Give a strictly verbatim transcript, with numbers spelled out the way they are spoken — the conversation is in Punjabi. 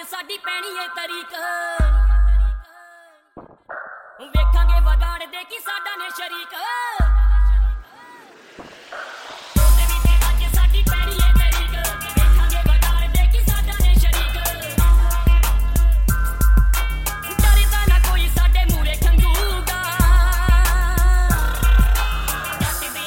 ਸਾਡੀ ਪੈਣੀ ਏ ਤਰੀਕ ਵੇਖਾਂਗੇ ਵਗਾੜ ਦੇ ਕੀ ਸਾਡਾ ਨੇ ਸ਼ਰੀਕ।